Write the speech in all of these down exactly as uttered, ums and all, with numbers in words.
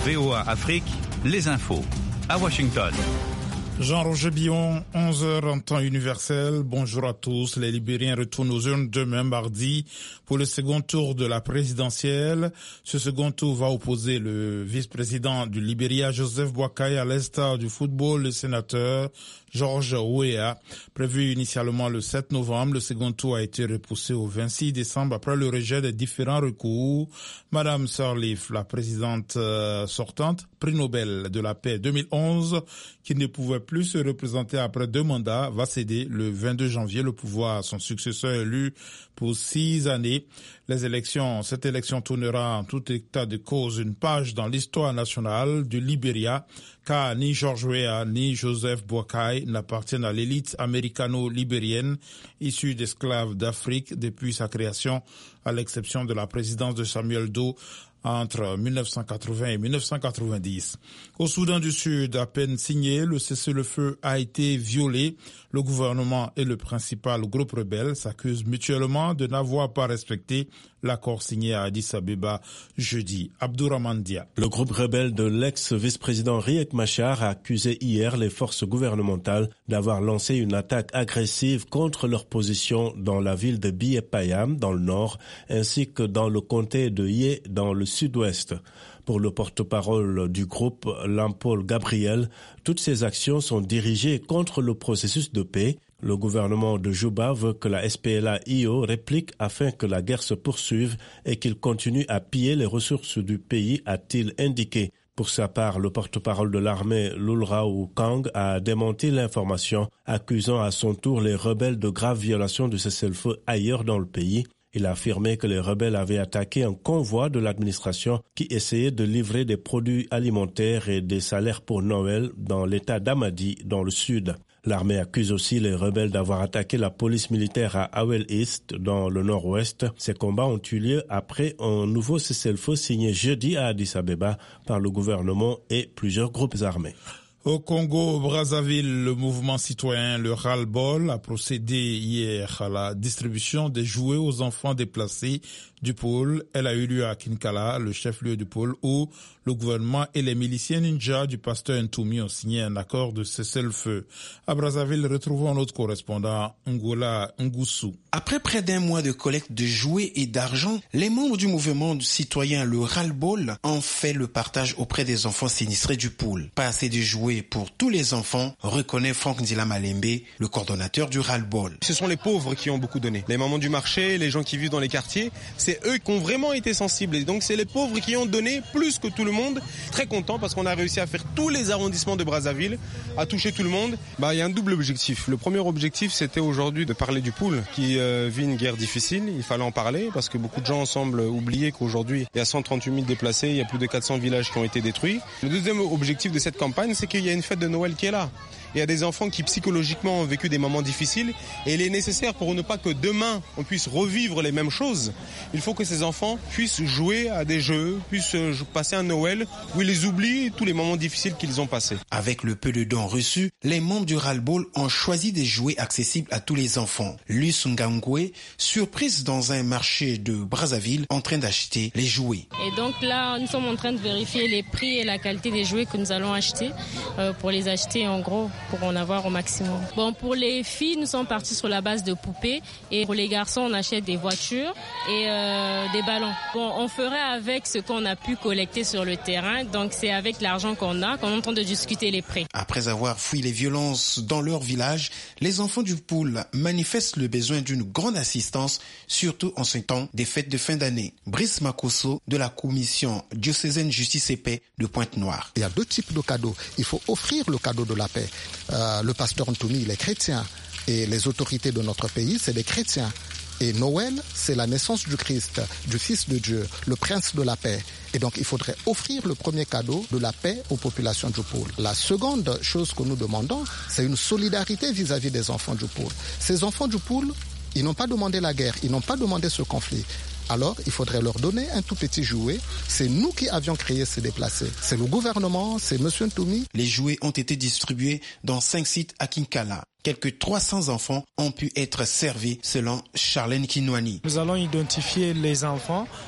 V O A Afrique, les infos. À Washington. Jean-Roger Billon, onze heures en temps universel. Bonjour à tous. Les Libériens retournent aux urnes demain mardi pour le second tour de la présidentielle. Ce second tour va opposer le vice-président du Libéria, Joseph Boakai, à l'instar du football, le sénateur George Weah. Prévu initialement le sept novembre, le second tour a été repoussé au vingt-six décembre après le rejet des différents recours. Madame Sirleaf, la présidente euh, sortante, prix Nobel de la paix deux mille onze, qui ne pouvait plus se représenter après deux mandats, va céder le vingt-deux janvier le pouvoir à son successeur élu pour six années. Les élections, cette élection tournera en tout état de cause une page dans l'histoire nationale du Libéria, car ni George Weah ni Joseph Boakai n'appartiennent à l'élite américano-libérienne issue d'esclaves d'Afrique depuis sa création, à l'exception de la présidence de Samuel Doe entre mille neuf cent quatre-vingts et mille neuf cent quatre-vingt-dix. Au Soudan du Sud, à peine signé, le cessez-le-feu a été violé. Le gouvernement et le principal groupe rebelle s'accusent mutuellement de n'avoir pas respecté l'accord signé à Addis Abeba jeudi. Abdourahmane Dia. Le groupe rebelle de l'ex-vice-président Riek Machar a accusé hier les forces gouvernementales d'avoir lancé une attaque agressive contre leur position dans la ville de Bié-Payam, dans le nord, ainsi que dans le comté de Yé, dans le sud-ouest. Pour le porte-parole du groupe, Lampol Gabriel, toutes ces actions sont dirigées contre le processus de paix. Le gouvernement de Juba veut que la S P L A-I O réplique afin que la guerre se poursuive et qu'il continue à piller les ressources du pays, a-t-il indiqué. Pour sa part, le porte-parole de l'armée, Lulrao Kang, a démenti l'information, accusant à son tour les rebelles de graves violations du cessez-le-feu ailleurs dans le pays. Il a affirmé que les rebelles avaient attaqué un convoi de l'administration qui essayait de livrer des produits alimentaires et des salaires pour Noël dans l'état d'Amadi, dans le sud. L'armée accuse aussi les rebelles d'avoir attaqué la police militaire à Awel East, dans le nord-ouest. Ces combats ont eu lieu après un nouveau cessez-le-feu signé jeudi à Addis Abeba par le gouvernement et plusieurs groupes armés. Au Congo-Brazzaville, le mouvement citoyen Le Ras-le-Bol a procédé hier à la distribution des jouets aux enfants déplacés du pôle. Elle a eu lieu à Kinkala, le chef-lieu du pôle, où le gouvernement et les miliciens ninjas du pasteur Ntoumi ont signé un accord de cessez-le-feu. À Brazzaville, retrouvons notre correspondant Ngola Ngoussou. Après près d'un mois de collecte de jouets et d'argent, les membres du mouvement citoyen Le Ras-le-Bol ont fait le partage auprès des enfants sinistrés du pôle. Pas assez de jouets pour tous les enfants, reconnaît Franck Ndila Malembe, le coordonnateur du Ras-le-Bol. Ce sont les pauvres qui ont beaucoup donné. Les mamans du marché, les gens qui vivent dans les quartiers, c'est eux qui ont vraiment été sensibles. Et donc c'est les pauvres qui ont donné plus que tout le monde. Très content parce qu'on a réussi à faire tous les arrondissements de Brazzaville, à toucher tout le monde. Bah, il y a un double objectif. Le premier objectif, c'était aujourd'hui de parler du pôle qui euh, vit une guerre difficile. Il fallait en parler parce que beaucoup de gens semblent oublier qu'aujourd'hui, il y a cent trente-huit mille déplacés, il y a plus de quatre cents villages qui ont été détruits. Le deuxième objectif de cette campagne, c'est qu'il y a une fête de Noël qui est là. Il y a des enfants qui psychologiquement ont vécu des moments difficiles et il est nécessaire pour ne pas que demain on puisse revivre les mêmes choses. Il faut que ces enfants puissent jouer à des jeux, puissent passer un Noël où ils oublient tous les moments difficiles qu'ils ont passés. Avec le peu de dons reçus, les membres du Ras-le-Bol ont choisi des jouets accessibles à tous les enfants. Luce Ngangwe, surprise dans un marché de Brazzaville, en train d'acheter les jouets. Et donc là, nous sommes en train de vérifier les prix et la qualité des jouets que nous allons acheter euh, pour les acheter en gros, pour en avoir au maximum. Bon, pour les filles, nous sommes partis sur la base de poupées et pour les garçons, on achète des voitures et euh, des ballons. Bon, on ferait avec ce qu'on a pu collecter sur le terrain, donc c'est avec l'argent qu'on a qu'on est en train de discuter les prix. Après avoir fui les violences dans leur village, les enfants du pôle manifestent le besoin d'une grande assistance, surtout en ce temps des fêtes de fin d'année. Brice Makosso de la commission diocésaine Justice et Paix de Pointe-Noire. Il y a deux types de cadeaux. Il faut offrir le cadeau de la paix. Euh, le pasteur Ntoumi, il est chrétien et les autorités de notre pays, c'est des chrétiens. Et Noël, c'est la naissance du Christ, du Fils de Dieu, le prince de la paix. Et donc, il faudrait offrir le premier cadeau de la paix aux populations du pôle. La seconde chose que nous demandons, c'est une solidarité vis-à-vis des enfants du pôle. Ces enfants du pôle, ils n'ont pas demandé la guerre, ils n'ont pas demandé ce conflit. Alors, il faudrait leur donner un tout petit jouet. C'est nous qui avions créé ces déplacés. C'est le gouvernement, c'est M. Ntoumi. Les jouets ont été distribués dans cinq sites à Kinkala. Quelques trois cents enfants ont pu être servis selon Charlène Kinwani. Nous allons identifier les enfants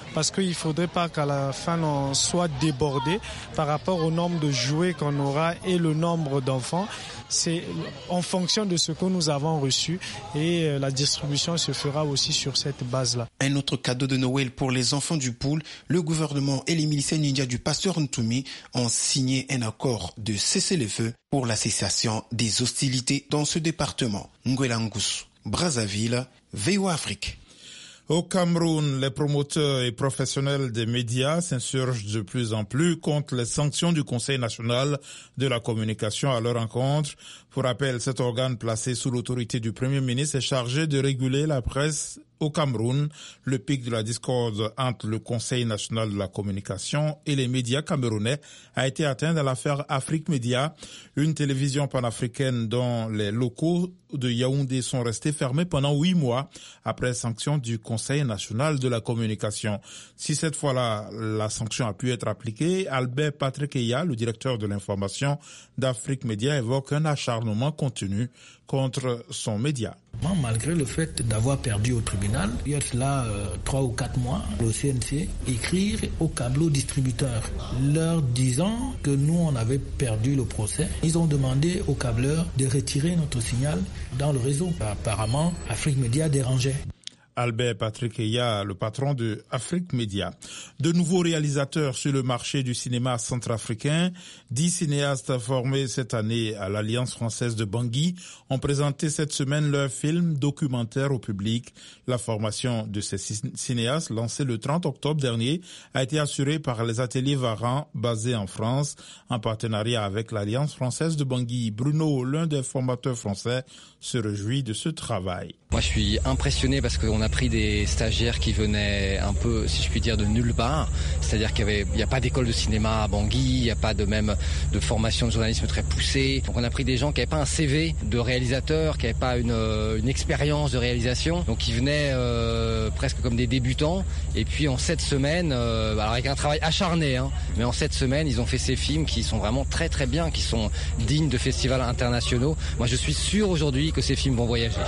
parce qu'il ne faudrait pas qu'à la fin on soit débordé par rapport au nombre de jouets qu'on aura et le nombre d'enfants. C'est en fonction de ce que nous avons reçu et la distribution se fera aussi sur cette base-là. Un autre cadeau de Noël pour les enfants du Poul, le gouvernement et les miliciens ninja du pasteur Ntumi ont signé un accord de cessez-le-feu pour la cessation des hostilités dans ce département. Ngwelangus, Brazzaville, V O A Afrique. Au Cameroun, les promoteurs et professionnels des médias s'insurgent de plus en plus contre les sanctions du Conseil national de la communication à leur encontre. Pour rappel, cet organe placé sous l'autorité du Premier ministre est chargé de réguler la presse au Cameroun. Le pic de la discorde entre le Conseil national de la communication et les médias camerounais a été atteint dans l'affaire Afrique Média, une télévision panafricaine dont les locaux de Yaoundé sont restés fermés pendant huit mois après sanction du Conseil national de la communication. Si cette fois-là, la sanction a pu être appliquée, Albert Patrick Eya, le directeur de l'information d'Afrique Média, évoque un acharnement continu contre son média. Malgré le fait d'avoir perdu au tribunal, il y a cela euh, trois ou quatre mois, le C N C écrire aux câbleaux distributeurs leur disant que nous on avait perdu le procès. Ils ont demandé aux câbleurs de retirer notre signal dans le réseau. Apparemment, Afrique Média dérangeait. Albert Patrick Eya, le patron de Afrique Média. De nouveaux réalisateurs sur le marché du cinéma centrafricain. Dix cinéastes formés cette année à l'Alliance française de Bangui ont présenté cette semaine leur film documentaire au public. La formation de ces cinéastes, lancée le trente octobre dernier, a été assurée par les ateliers Varan, basés en France, en partenariat avec l'Alliance française de Bangui. Bruno, l'un des formateurs français, se réjouit de ce travail. Moi, je suis impressionné parce qu'on a pris des stagiaires qui venaient un peu, si je puis dire, de nulle part. C'est-à-dire qu'il n'y a pas d'école de cinéma à Bangui, il n'y a pas de même de formation de journalisme très poussée. Donc on a pris des gens qui n'avaient pas un C V de réalisateur, qui n'avaient pas une, une expérience de réalisation. Donc ils venaient euh, presque comme des débutants. Et puis en sept semaines, euh, alors avec un travail acharné, hein, mais en sept semaines, ils ont fait ces films qui sont vraiment très très bien, qui sont dignes de festivals internationaux. Moi, je suis sûr aujourd'hui que ces films vont voyager.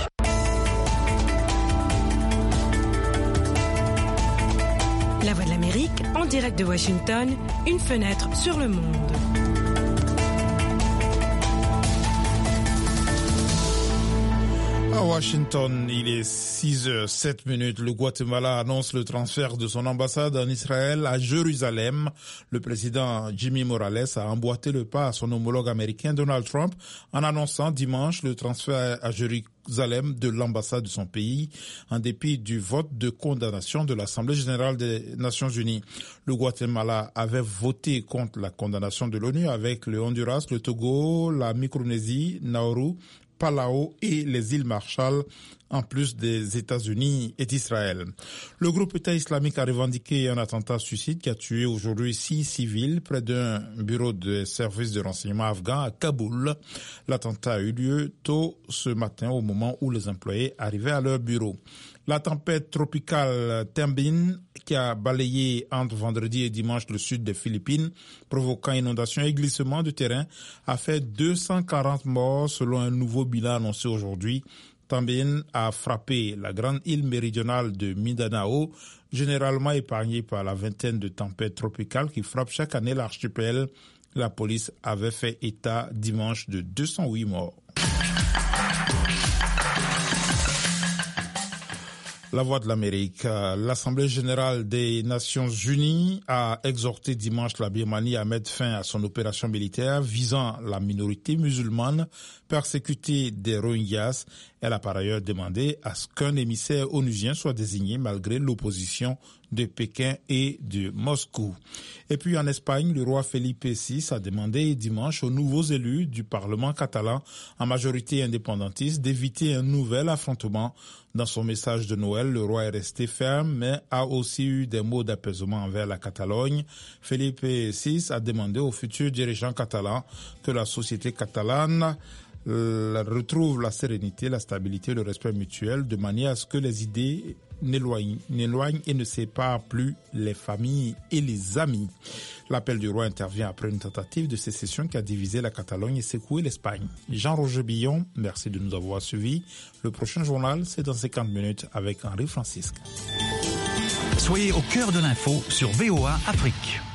La Voix de l'Amérique, en direct de Washington, une fenêtre sur le monde. À Washington, il est six heures sept minutes. Le Guatemala annonce le transfert de son ambassade en Israël à Jérusalem. Le président Jimmy Morales a emboîté le pas à son homologue américain Donald Trump en annonçant dimanche le transfert à Jérusalem de l'ambassade de son pays, en dépit du vote de condamnation de l'Assemblée générale des Nations unies. Le Guatemala avait voté contre la condamnation de l'ONU avec le Honduras, le Togo, la Micronésie, Nauru, Palau et les îles Marshall, en plus des États-Unis et d'Israël. Le groupe État islamique a revendiqué un attentat suicide qui a tué aujourd'hui six civils près d'un bureau de service de renseignement afghan à Kaboul. L'attentat a eu lieu tôt ce matin au moment où les employés arrivaient à leur bureau. La tempête tropicale Tembin, qui a balayé entre vendredi et dimanche le sud des Philippines, provoquant inondations et glissements de terrain, a fait deux cent quarante morts selon un nouveau bilan annoncé aujourd'hui. Tembin a frappé la grande île méridionale de Mindanao, généralement épargnée par la vingtaine de tempêtes tropicales qui frappent chaque année l'archipel. La police avait fait état dimanche de deux cent huit morts. La Voix de l'Amérique. L'Assemblée générale des Nations unies a exhorté dimanche la Birmanie à mettre fin à son opération militaire visant la minorité musulmane persécutée des Rohingyas. Elle a par ailleurs demandé à ce qu'un émissaire onusien soit désigné malgré l'opposition de Pékin et de Moscou. Et puis en Espagne, le roi Felipe six a demandé dimanche aux nouveaux élus du Parlement catalan, en majorité indépendantiste, d'éviter un nouvel affrontement. Dans son message de Noël, le roi est resté ferme, mais a aussi eu des mots d'apaisement envers la Catalogne. Felipe six a demandé aux futurs dirigeants catalans que la société catalane retrouve la sérénité, la stabilité et le respect mutuel de manière à ce que les idées n'éloignent, n'éloignent et ne séparent plus les familles et les amis. L'appel du roi intervient après une tentative de sécession qui a divisé la Catalogne et secoué l'Espagne. Jean-Roger Billon, merci de nous avoir suivis. Le prochain journal, c'est dans cinquante minutes avec Henri Francisque. Soyez au cœur de l'info sur V O A Afrique.